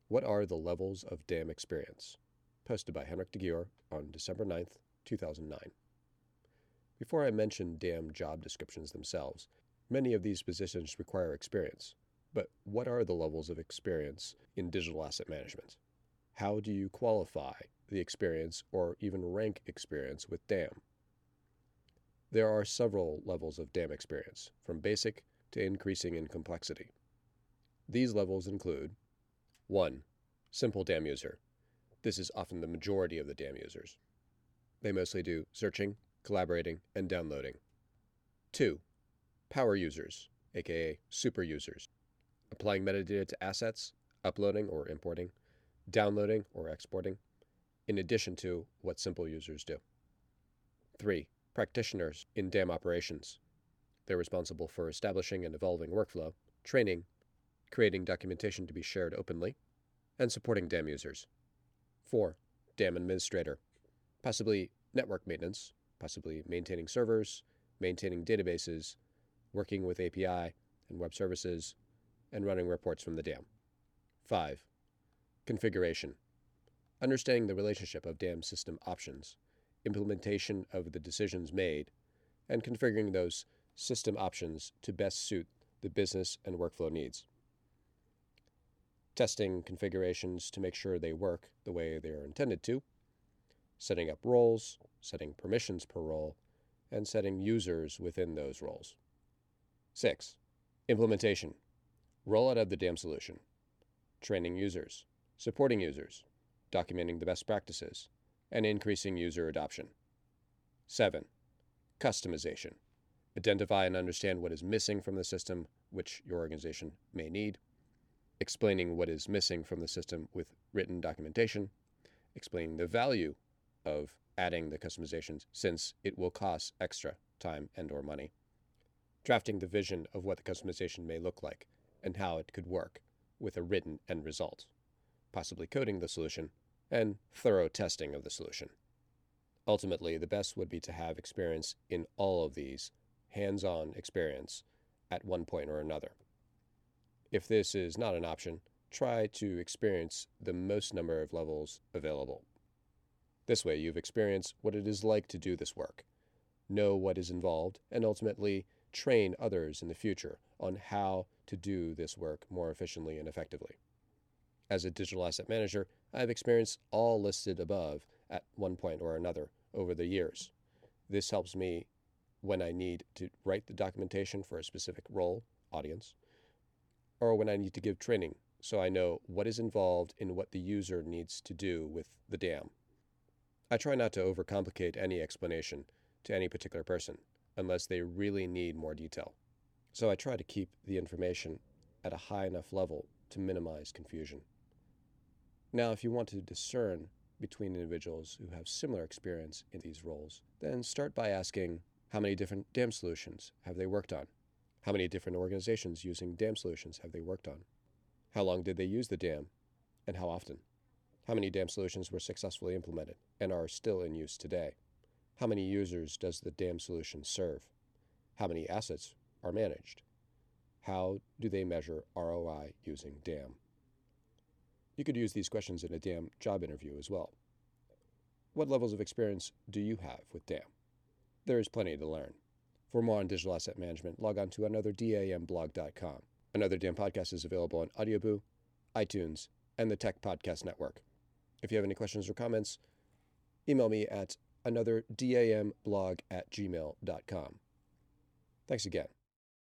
What are the levels of DAM experience? Posted by Henrik de Gier on December 9th, 2009. Before I mention DAM job descriptions themselves, many of these positions require experience. But what are the levels of experience in digital asset management? How do you qualify the experience or even rank experience with DAM? There are several levels of DAM experience, from basic to increasing in complexity. These levels include 1. Simple DAM user. This is often the majority of the DAM users. They mostly do searching, collaborating, and downloading. 2. Power users, aka super users. Applying metadata to assets, uploading or importing, downloading or exporting, in addition to what simple users do. 3. Practitioners in DAM operations. They're responsible for establishing and evolving workflow, training, creating documentation to be shared openly, and supporting DAM users. 4. DAM administrator. Possibly network maintenance, possibly maintaining servers, maintaining databases, working with API and web services, and running reports from the DAM. 5. Configuration. Understanding the relationship of DAM system options, implementation of the decisions made, and configuring those system options to best suit the business and workflow needs. Testing configurations to make sure they work the way they are intended to, setting up roles, setting permissions per role, and setting users within those roles. 6. Implementation. Rollout of the DAM solution. Training users, supporting users, documenting the best practices, and increasing user adoption. 7. Customization. Identify and understand what is missing from the system which your organization may need. Explaining what is missing from the system with written documentation. Explaining the value of adding the customizations since it will cost extra time and or money. Drafting the vision of what the customization may look like and how it could work with a written end result. Possibly coding the solution and thorough testing of the solution. Ultimately, the best would be to have experience in all of these, hands-on experience at one point or another. If this is not an option, try to experience the most number of levels available. This way, you've experienced what it is like to do this work, know what is involved, and ultimately train others in the future on how to do this work more efficiently and effectively. As a digital asset manager, I have experienced all listed above at one point or another over the years. This helps me when I need to write the documentation for a specific role, audience, or when I need to give training so I know what is involved in what the user needs to do with the DAM. I try not to overcomplicate any explanation to any particular person unless they really need more detail. So I try to keep the information at a high enough level to minimize confusion. Now, if you want to discern between individuals who have similar experience in these roles, then start by asking, how many different DAM solutions have they worked on? How many different organizations using DAM solutions have they worked on? How long did they use the DAM, and how often? How many DAM solutions were successfully implemented and are still in use today? How many users does the DAM solution serve? How many assets are managed? How do they measure ROI using DAM? You could use these questions in a DAM job interview as well. What levels of experience do you have with DAM? There is plenty to learn. For more on digital asset management, log on to anotherdamblog.com. Another DAM podcast is available on Audioboo, iTunes, and the Tech Podcast Network. If you have any questions or comments, email me at anotherdamblog@gmail.com. Thanks again.